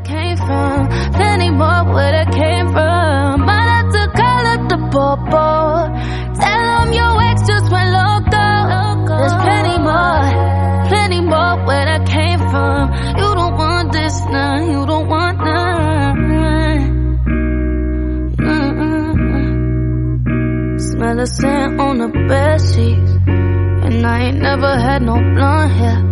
came from. Plenty more where I came from. Might have to call up the popo. Tell them your ex just went loco. There's plenty more where I came from. You don't want this now, you don't want none. Smell the sand on the bed sheets. And I ain't never had no blonde hair.